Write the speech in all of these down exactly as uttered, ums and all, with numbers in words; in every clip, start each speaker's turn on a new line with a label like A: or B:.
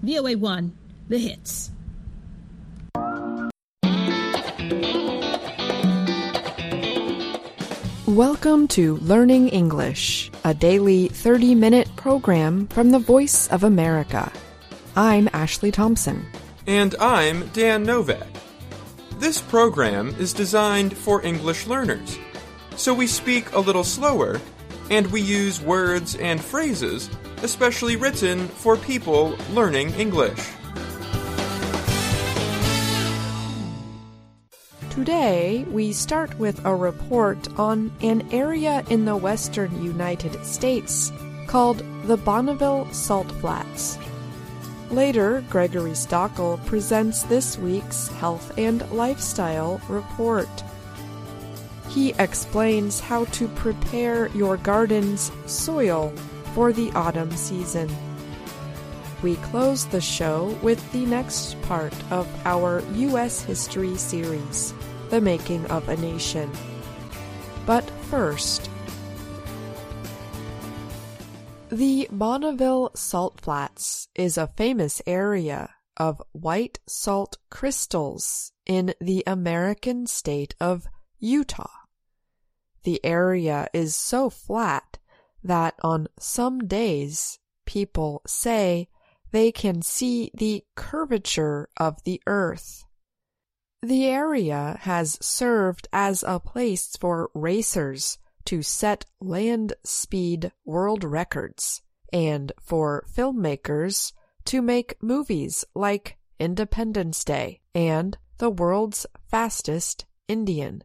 A: V O A one, The Hits.
B: Welcome to Learning English, a daily thirty-minute program from the Voice of America. I'm Ashley Thompson.
C: And I'm Dan Novak. This program is designed for English learners, so we speak a little slower, and we use words and phrases especially written for people learning English.
B: Today, we start with a report on an area in the western United States called the Bonneville Salt Flats. Later, Gregory Stockel presents this week's health and lifestyle report. He explains how to prepare your garden's soil for the autumn season. We close the show with the next part of our U S history series, The Making of a Nation. But first, the Bonneville Salt Flats is a famous area of white salt crystals in the American state of Utah. The area is so flat that on some days people say they can see the curvature of the earth. The area has served as a place for racers to set land speed world records and for filmmakers to make movies like Independence Day and The World's Fastest Indian.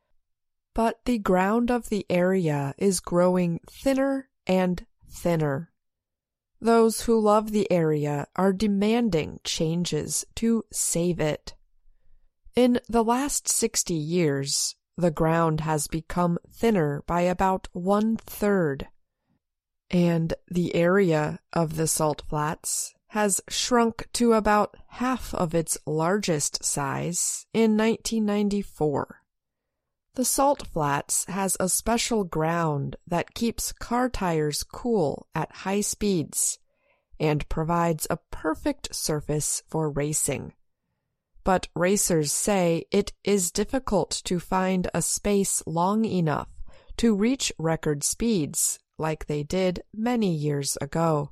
B: But the ground of the area is growing thinner and thinner. Those who love the area are demanding changes to save it. In the last sixty years, the ground has become thinner by about one-third, and the area of the Salt Flats has shrunk to about half of its largest size in nineteen ninety-four. The Salt Flats has a special ground that keeps car tires cool at high speeds and provides a perfect surface for racing. But racers say it is difficult to find a space long enough to reach record speeds like they did many years ago.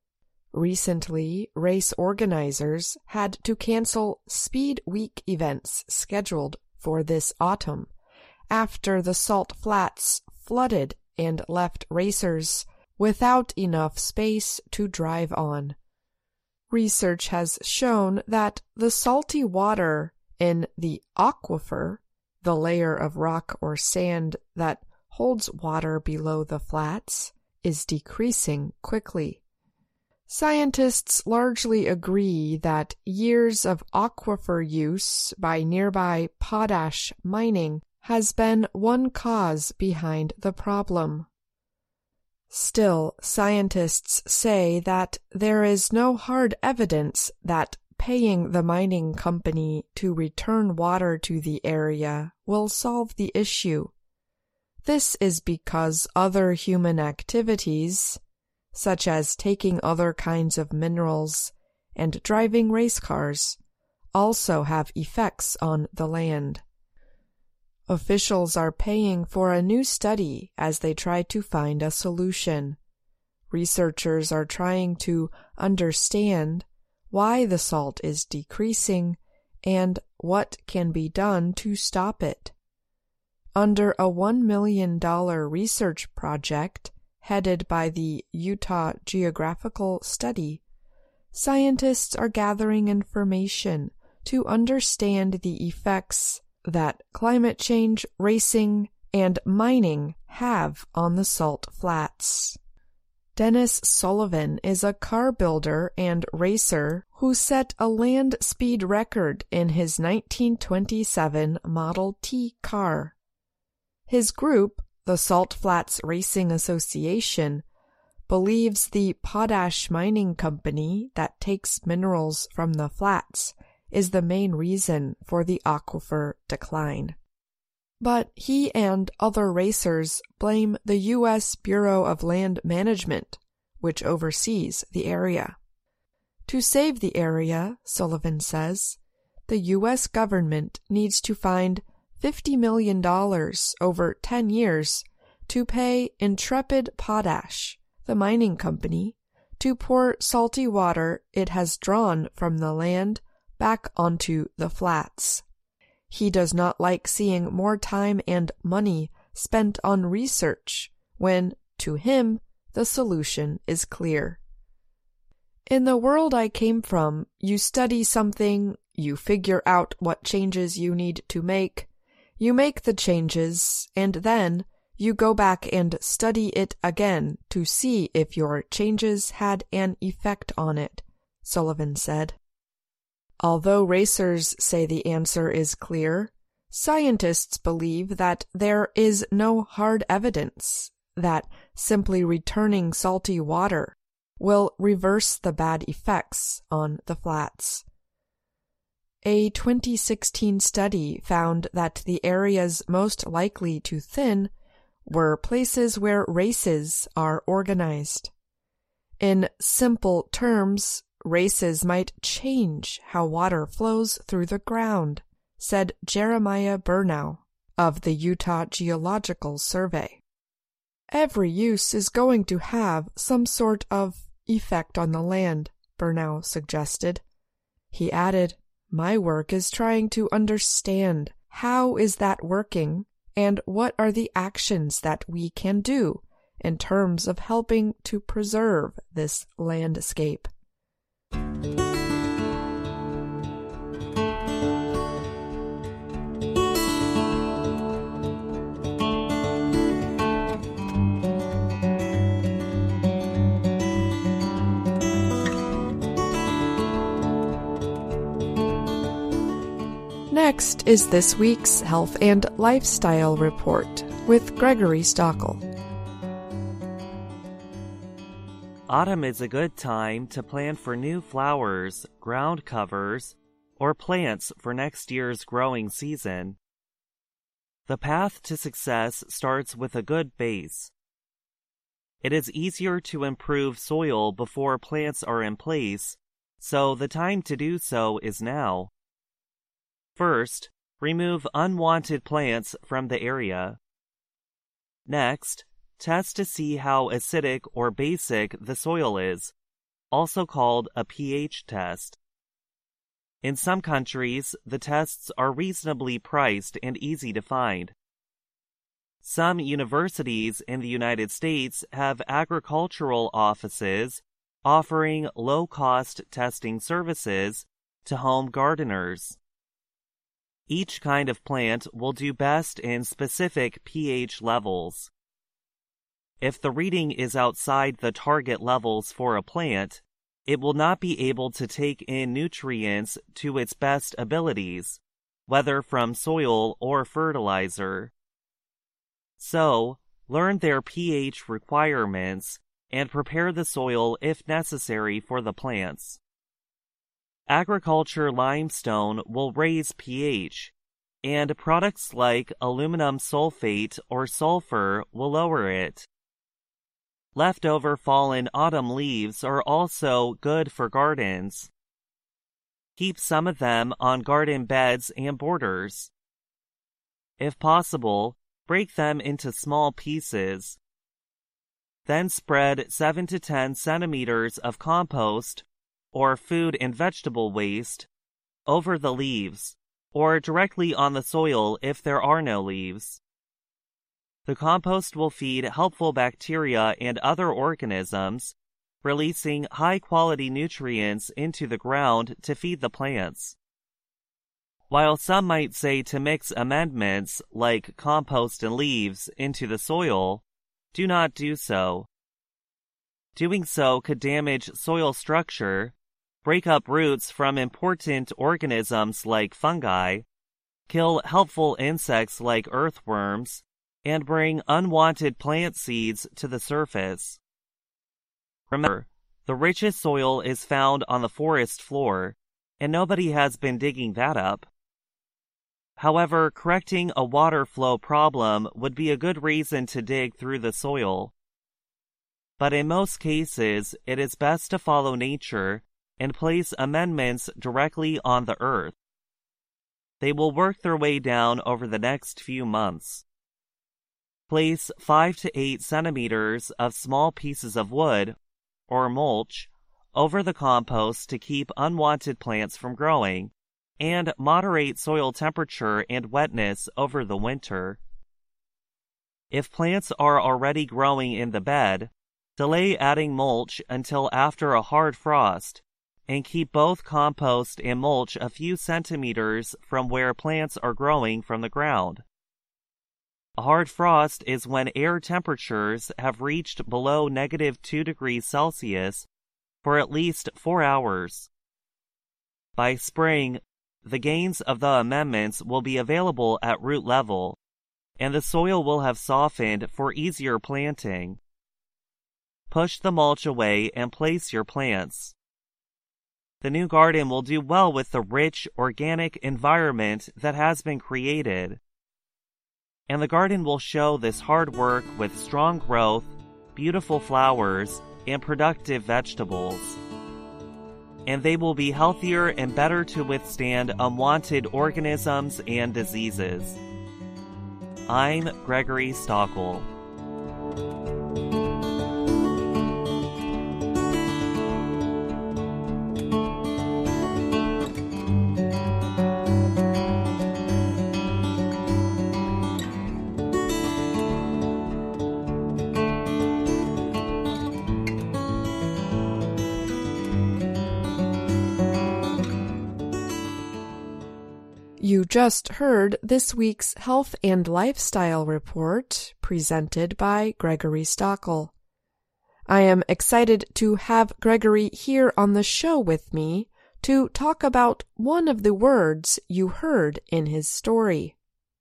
B: Recently, race organizers had to cancel Speed Week events scheduled for this autumn after the Salt Flats flooded and left racers without enough space to drive on. Research has shown that the salty water in the aquifer, the layer of rock or sand that holds water below the flats, is decreasing quickly. Scientists largely agree that years of aquifer use by nearby potash mining has been one cause behind the problem. Still, scientists say that there is no hard evidence that paying the mining company to return water to the area will solve the issue. This is because other human activities, such as taking other kinds of minerals and driving race cars, also have effects on the land. Officials are paying for a new study as they try to find a solution. Researchers are trying to understand why the salt is decreasing and what can be done to stop it. Under a one million dollars research project headed by the Utah Geographical Study, scientists are gathering information to understand the effects that climate change, racing, and mining have on the Salt Flats. Dennis Sullivan is a car builder and racer who set a land speed record in his nineteen twenty-seven Model T car. His group, the Salt Flats Racing Association, believes the potash mining company that takes minerals from the flats is the main reason for the aquifer decline. But he and other racers blame the U S Bureau of Land Management, which oversees the area. To save the area, Sullivan says, the U S government needs to find fifty million dollars over ten years to pay Intrepid Potash, the mining company, to pour salty water it has drawn from the land back onto the flats. He does not like seeing more time and money spent on research when, to him, the solution is clear. In the world I came from, you study something, you figure out what changes you need to make, you make the changes, and then you go back and study it again to see if your changes had an effect on it, Sullivan said. Although racers say the answer is clear, scientists believe that there is no hard evidence that simply returning salty water will reverse the bad effects on the flats. A twenty sixteen study found that the areas most likely to thin were places where races are organized. In simple terms, races might change how water flows through the ground, said Jeremiah Burnow of the Utah Geological Survey. Every use is going to have some sort of effect on the land, Burnow suggested. He added, "My work is trying to understand how is that working and what are the actions that we can do in terms of helping to preserve this landscape." Next is this week's Health and Lifestyle Report with Gregory Stockel.
D: Autumn is a good time to plan for new flowers, ground covers, or plants for next year's growing season. The path to success starts with a good base. It is easier to improve soil before plants are in place, so the time to do so is now. First, remove unwanted plants from the area. Next, test to see how acidic or basic the soil is, also called a pH test. In some countries, the tests are reasonably priced and easy to find. Some universities in the United States have agricultural offices offering low-cost testing services to home gardeners. Each kind of plant will do best in specific pH levels. If the reading is outside the target levels for a plant, it will not be able to take in nutrients to its best abilities, whether from soil or fertilizer. So, learn their pH requirements and prepare the soil if necessary for the plants. Agriculture limestone will raise pH, and products like aluminum sulfate or sulfur will lower it. Leftover fallen autumn leaves are also good for gardens. Keep some of them on garden beds and borders. If possible, break them into small pieces. Then spread seven to ten centimeters of compost or food and vegetable waste over the leaves, or directly on the soil if there are no leaves. The compost will feed helpful bacteria and other organisms, releasing high-quality nutrients into the ground to feed the plants. While some might say to mix amendments like compost and leaves into the soil, do not do so. Doing so could damage soil structure, break up roots from important organisms like fungi, kill helpful insects like earthworms, and bring unwanted plant seeds to the surface. Remember, the richest soil is found on the forest floor, and nobody has been digging that up. However, correcting a water flow problem would be a good reason to dig through the soil. But in most cases, it is best to follow nature and place amendments directly on the earth. They will work their way down over the next few months. Place five to eight centimeters of small pieces of wood, or mulch, over the compost to keep unwanted plants from growing, and moderate soil temperature and wetness over the winter. If plants are already growing in the bed, delay adding mulch until after a hard frost, and keep both compost and mulch a few centimeters from where plants are growing from the ground. A hard frost is when air temperatures have reached below negative two degrees Celsius for at least four hours. By spring, the gains of the amendments will be available at root level, and the soil will have softened for easier planting. Push the mulch away and place your plants. The new garden will do well with the rich, organic environment that has been created. And the garden will show this hard work with strong growth, beautiful flowers, and productive vegetables. And they will be healthier and better to withstand unwanted organisms and diseases. I'm Gregory Stockel.
B: You just heard this week's Health and Lifestyle Report presented by Gregory Stockel. I am excited to have Gregory here on the show with me to talk about one of the words you heard in his story.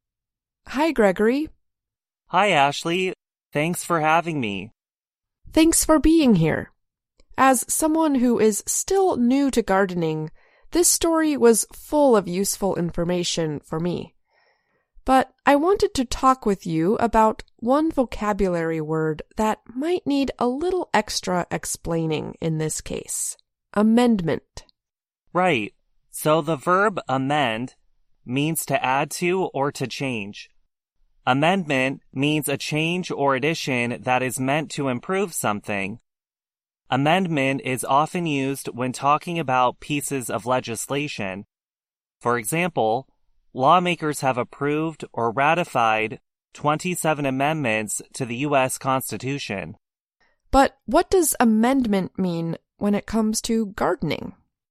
B: Hi, Gregory.
D: Hi, Ashley. Thanks for having me.
B: Thanks for being here. As someone who is still new to gardening, this story was full of useful information for me. But I wanted to talk with you about one vocabulary word that might need a little extra explaining in this case. Amendment.
D: Right. So the verb amend means to add to or to change. Amendment means a change or addition that is meant to improve something. Amendment is often used when talking about pieces of legislation. For example, lawmakers have approved or ratified twenty-seven amendments to the U S Constitution.
B: But what does amendment mean when it comes to gardening?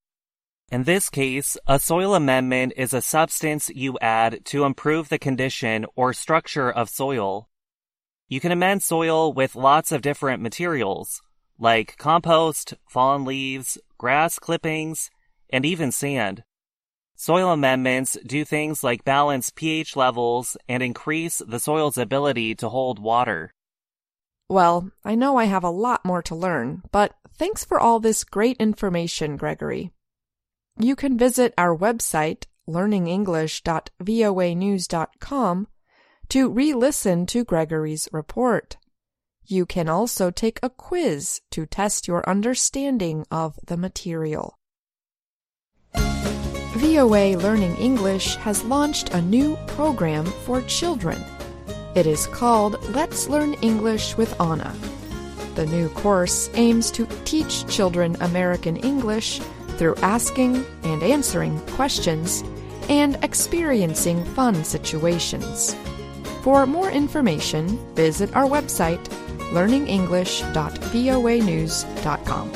D: In this case, a soil amendment is a substance you add to improve the condition or structure of soil. You can amend soil with lots of different materials, like compost, fallen leaves, grass clippings, and even sand. Soil amendments do things like balance pH levels and increase the soil's ability to hold water.
B: Well, I know I have a lot more to learn, but thanks for all this great information, Gregory. You can visit our website, learning english dot voa news dot com, to re-listen to Gregory's report. You can also take a quiz to test your understanding of the material. V O A Learning English has launched a new program for children. It is called Let's Learn English with Anna. The new course aims to teach children American English through asking and answering questions and experiencing fun situations. For more information, visit our website, learning english dot voa news dot com.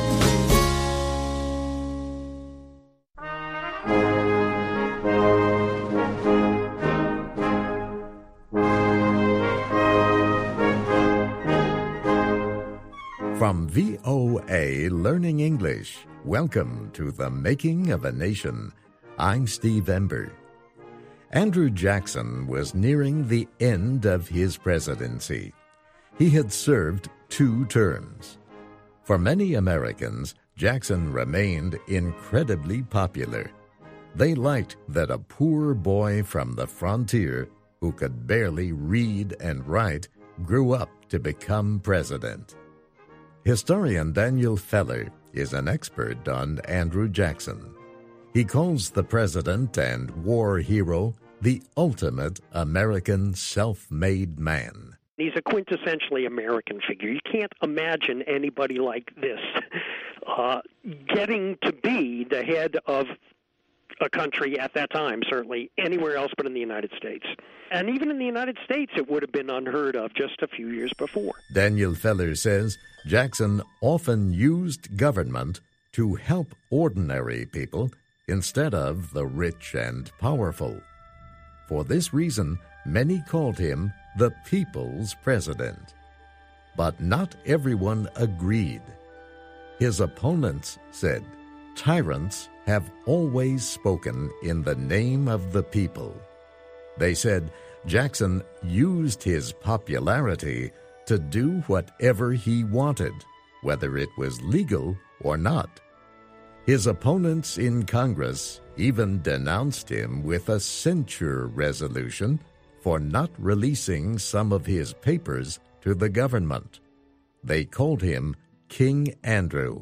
E: From V O A Learning English, welcome to The Making of a Nation. I'm Steve Ember. Andrew Jackson was nearing the end of his presidency. He had served two terms. For many Americans, Jackson remained incredibly popular. They liked that a poor boy from the frontier who could barely read and write grew up to become president. Historian Daniel Feller is an expert on Andrew Jackson. He calls the president and war hero the ultimate American self-made man.
F: He's a quintessentially American figure. You can't imagine anybody like this uh, getting to be the head of a country at that time, certainly anywhere else but in the United States. And even in the United States, it would have been unheard of just a few years before.
E: Daniel Feller says Jackson often used government to help ordinary people instead of the rich and powerful. For this reason, many called him the people's president. But not everyone agreed. His opponents said, "Tyrants have always spoken in the name of the people." They said Jackson used his popularity to do whatever he wanted, whether it was legal or not. His opponents in Congress even denounced him with a censure resolution for not releasing some of his papers to the government. They called him King Andrew.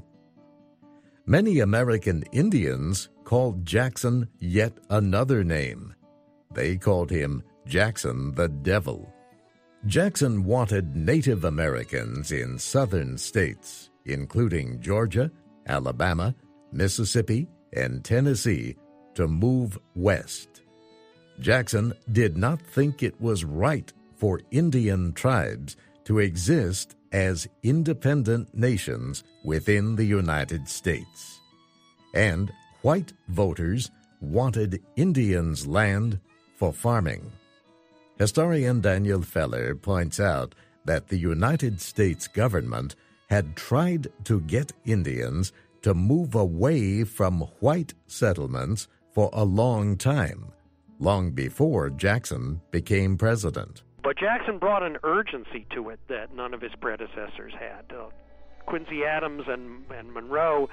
E: Many American Indians called Jackson yet another name. They called him Jackson the Devil. Jackson wanted Native Americans in southern states, including Georgia, Alabama, Mississippi, and Tennessee, to move west. Jackson did not think it was right for Indian tribes to exist as independent nations within the United States. And white voters wanted Indians' land for farming. Historian Daniel Feller points out that the United States government had tried to get Indians to move away from white settlements for a long time, long before Jackson became president.
F: But Jackson brought an urgency to it that none of his predecessors had. Uh, Quincy Adams and, and Monroe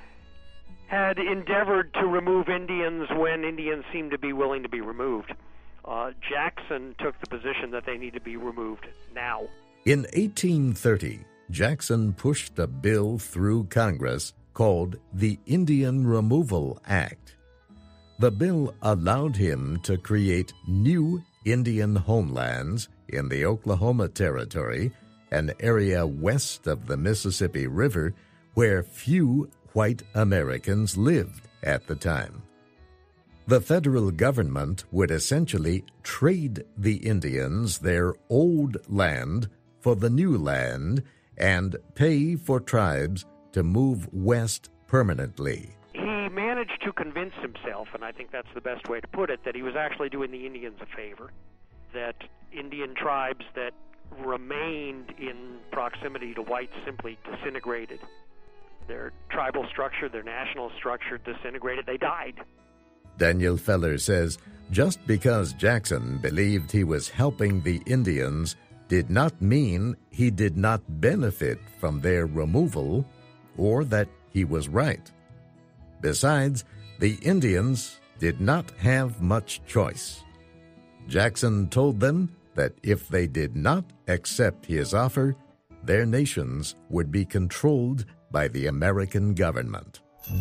F: had endeavored to remove Indians when Indians seemed to be willing to be removed. Uh, Jackson took the position that they need to be removed now.
E: In eighteen thirty, Jackson pushed a bill through Congress called the Indian Removal Act. The bill allowed him to create new Indian homelands in the Oklahoma Territory, an area west of the Mississippi River where few white Americans lived at the time. The federal government would essentially trade the Indians their old land for the new land and pay for tribes to move west permanently.
F: He managed to convince himself, and I think that's the best way to put it, that he was actually doing the Indians a favor, that Indian tribes that remained in proximity to whites simply disintegrated. Their tribal structure, their national structure disintegrated. They died.
E: Daniel Feller says just because Jackson believed he was helping the Indians did not mean he did not benefit from their removal or that he was right. Besides, the Indians did not have much choice. Jackson told them that if they did not accept his offer, their nations would be controlled by the American government.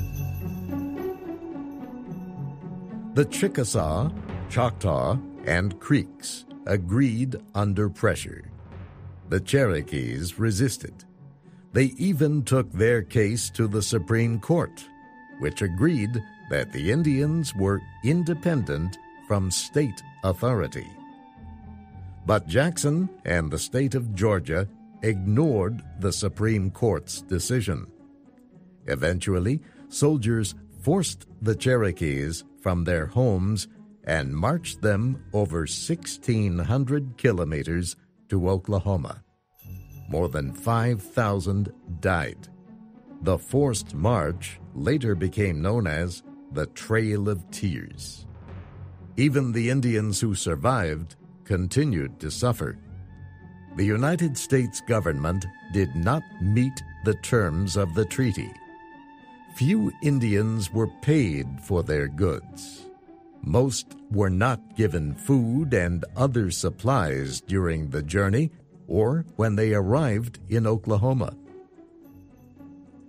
E: The Chickasaw, Choctaw, and Creeks agreed under pressure. The Cherokees resisted. They even took their case to the Supreme Court, which agreed that the Indians were independent from state authority. But Jackson and the state of Georgia ignored the Supreme Court's decision. Eventually, soldiers forced the Cherokees from their homes and marched them over sixteen hundred kilometers to Oklahoma. More than five thousand died. The forced march later became known as the Trail of Tears. Even the Indians who survived continued to suffer. The United States government did not meet the terms of the treaty. Few Indians were paid for their goods. Most were not given food and other supplies during the journey or when they arrived in Oklahoma.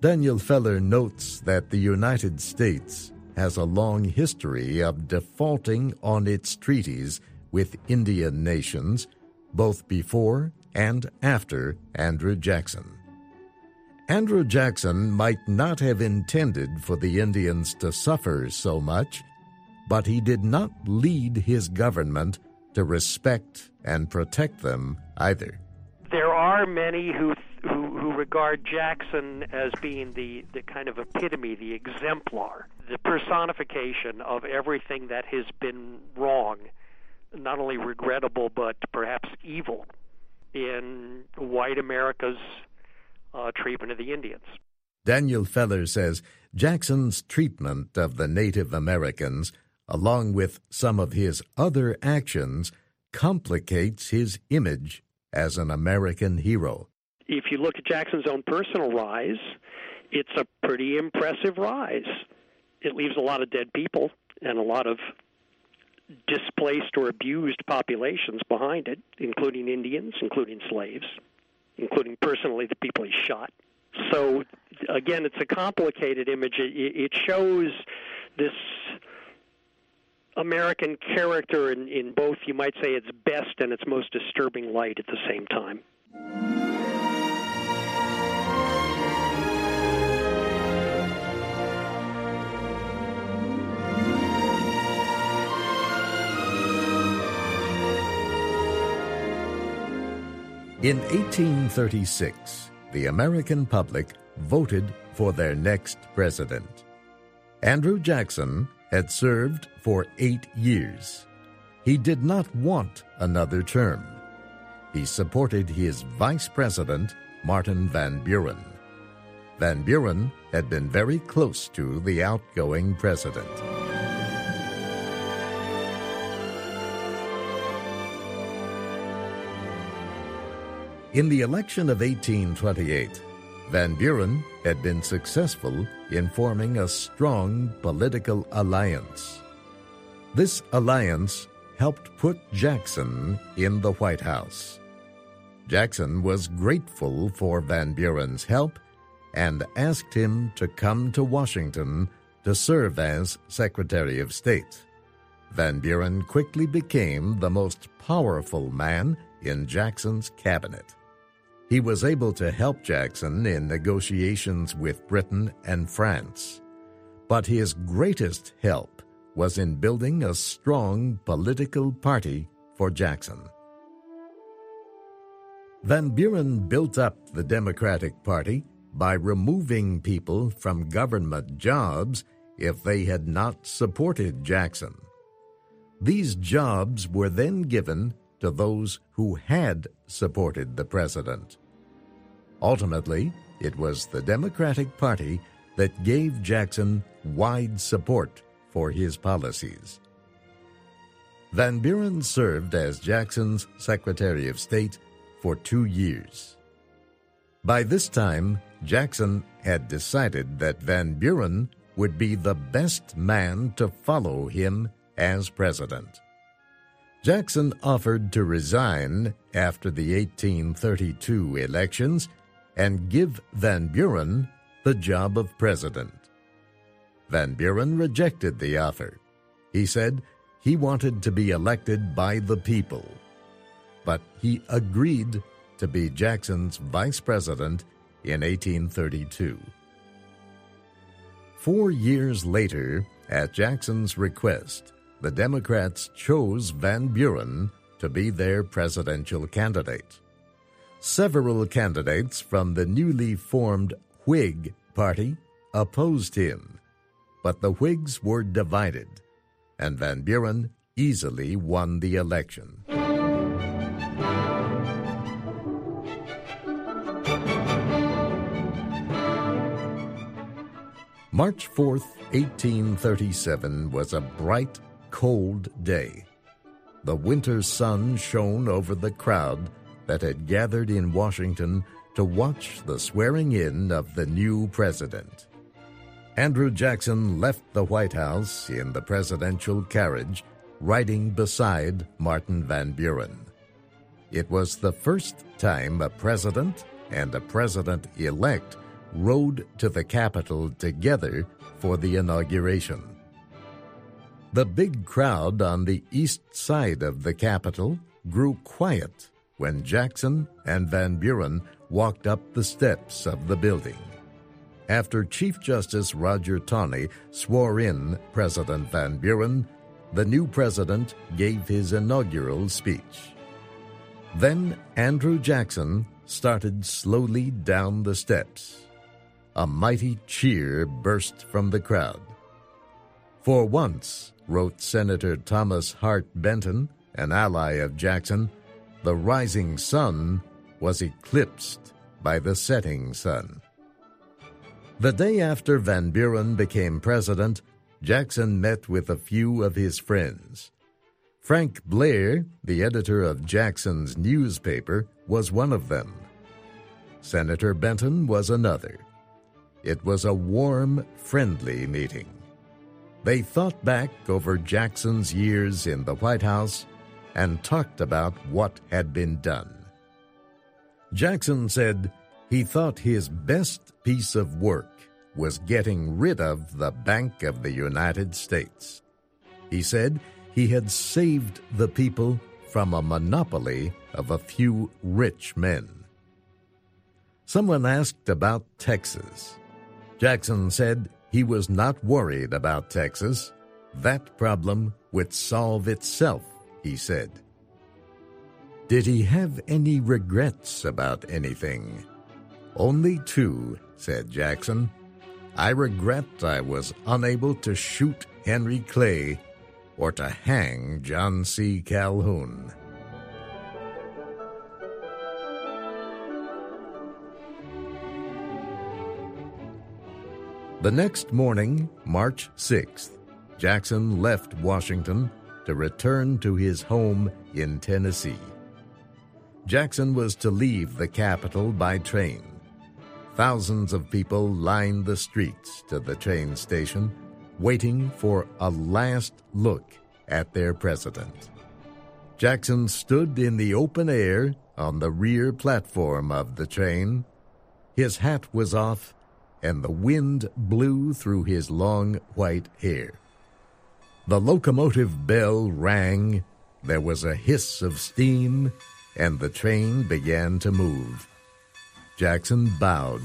E: Daniel Feller notes that the United States has a long history of defaulting on its treaties with Indian nations, both before and after Andrew Jackson. Andrew Jackson might not have intended for the Indians to suffer so much, but he did not lead his government to respect and protect them either.
F: There are many who who, who regard Jackson as being the, the kind of epitome, the exemplar, the personification of everything that has been wrong, not only regrettable but perhaps evil, in white America's uh, treatment of the Indians.
E: Daniel Feller says Jackson's treatment of the Native Americans, along with some of his other actions, complicates his image as an American hero.
F: If you look at Jackson's own personal rise, it's a pretty impressive rise. It leaves a lot of dead people and a lot of displaced or abused populations behind it, including Indians, including slaves, including personally the people he shot. So, again, it's a complicated image. It shows this American character in, in both, you might say, its best and its most disturbing light at the same time.
E: In eighteen thirty-six, the American public voted for their next president. Andrew Jackson had served for eight years. He did not want another term. He supported his vice president, Martin Van Buren. Van Buren had been very close to the outgoing president. In the election of eighteen twenty-eight, Van Buren had been successful in forming a strong political alliance. This alliance helped put Jackson in the White House. Jackson was grateful for Van Buren's help and asked him to come to Washington to serve as Secretary of State. Van Buren quickly became the most powerful man in Jackson's cabinet. He was able to help Jackson in negotiations with Britain and France. But his greatest help was in building a strong political party for Jackson. Van Buren built up the Democratic Party by removing people from government jobs if they had not supported Jackson. These jobs were then given to those who had supported the president. Ultimately, it was the Democratic Party that gave Jackson wide support for his policies. Van Buren served as Jackson's Secretary of State for two years. By this time, Jackson had decided that Van Buren would be the best man to follow him as president. Jackson offered to resign after the eighteen thirty-two elections and give Van Buren the job of president. Van Buren rejected the offer. He said he wanted to be elected by the people, but he agreed to be Jackson's vice president in eighteen thirty-two. Four years later, at Jackson's request, the Democrats chose Van Buren to be their presidential candidate. Several candidates from the newly formed Whig Party opposed him, but the Whigs were divided, and Van Buren easily won the election. March fourth, eighteen thirty-seven was a bright, cold day. The winter sun shone over the crowd that had gathered in Washington to watch the swearing-in of the new president. Andrew Jackson left the White House in the presidential carriage, riding beside Martin Van Buren. It was the first time a president and a president-elect rode to the Capitol together for the inauguration. The big crowd on the east side of the Capitol grew quiet when Jackson and Van Buren walked up the steps of the building. After Chief Justice Roger Taney swore in President Van Buren, the new president gave his inaugural speech. Then Andrew Jackson started slowly down the steps. A mighty cheer burst from the crowd. For once, wrote Senator Thomas Hart Benton, an ally of Jackson, the rising sun was eclipsed by the setting sun. The day after Van Buren became president, Jackson met with a few of his friends. Frank Blair, the editor of Jackson's newspaper, was one of them. Senator Benton was another. It was a warm, friendly meeting. They thought back over Jackson's years in the White House and talked about what had been done. Jackson said he thought his best piece of work was getting rid of the Bank of the United States. He said he had saved the people from a monopoly of a few rich men. Someone asked about Texas. Jackson said he was not worried about Texas. That problem would solve itself, he said. Did he have any regrets about anything? Only two, said Jackson. I regret I was unable to shoot Henry Clay or to hang John C. Calhoun. The next morning, March sixth, Jackson left Washington to return to his home in Tennessee. Jackson was to leave the capital by train. Thousands of people lined the streets to the train station, waiting for a last look at their president. Jackson stood in the open air on the rear platform of the train. His hat was off, and the wind blew through his long white hair. The locomotive bell rang, there was a hiss of steam, and the train began to move. Jackson bowed.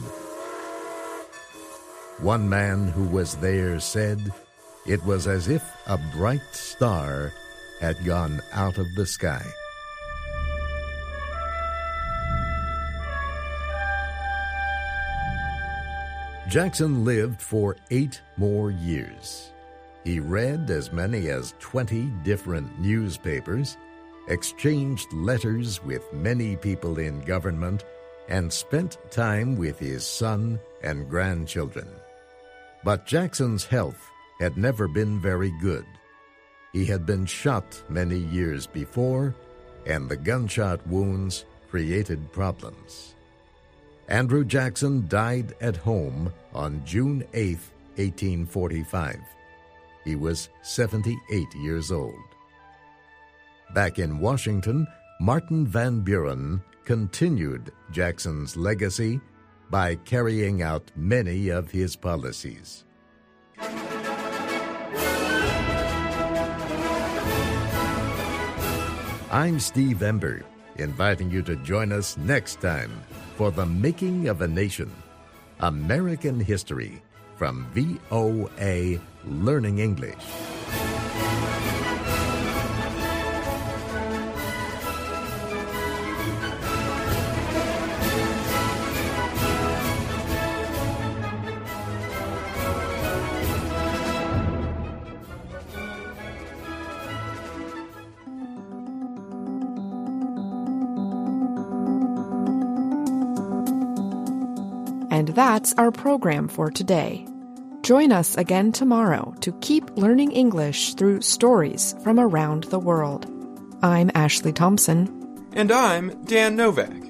E: One man who was there said it was as if a bright star had gone out of the sky. Jackson lived for eight more years. He read as many as twenty different newspapers, exchanged letters with many people in government, and spent time with his son and grandchildren. But Jackson's health had never been very good. He had been shot many years before, and the gunshot wounds created problems. Andrew Jackson died at home on June eighth, eighteen forty-five. He was seventy-eight years old. Back in Washington, Martin Van Buren continued Jackson's legacy by carrying out many of his policies. I'm Steve Ember, inviting you to join us next time for The Making of a Nation, American History, from V O A Learning English.
B: And that's our program for today. Join us again tomorrow to keep learning English through stories from around the world. I'm Ashley Thompson.
C: And I'm Dan Novak.